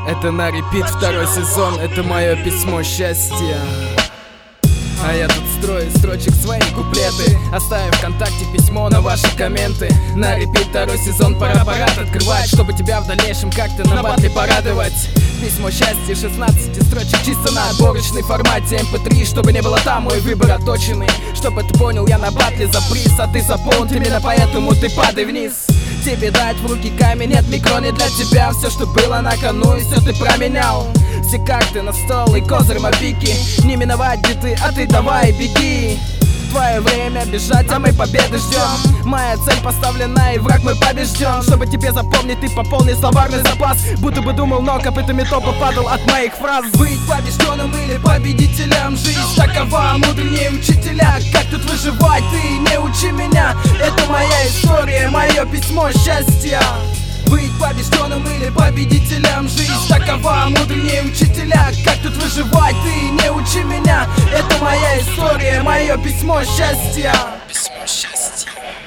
Это на репит второй сезон, это мое письмо счастья. А я тут строю строчек свои куплеты, оставив ВКонтакте письмо на ваши комменты. На репит второй сезон, пора аппарат открывать, чтобы тебя в дальнейшем как-то на батле порадовать. Письмо счастья, 16 строчек чисто на отборочной формате MP3, чтобы не было там мой выбор оточенный. Чтобы ты понял, я на батле за приз, а ты за понт, именно поэтому ты падай вниз. Тебе дать в руки камень, нет, микро не для тебя. Все, что было на кону, и все ты променял. Все карты на стол и козырь мобики. Не миновать биты, а ты давай беги. Твое время бежать, а мы победы ждем. Моя цель поставлена, и враг мы побежден. Чтобы тебе запомнить, ты пополни словарный запас. Будто бы думал, но копытами топа падал от моих фраз. Быть побежденным или победителем, жизнь такова, мудренее учителя. Как тут выживать, ты не учи меня. Это моя история, мое письмо счастья. Быть побежденным или победителем, жизнь такова, мудренее учителя. Как тут выживать, ты не учи меня. Это моя история, мое письмо счастья. Письмо счастья.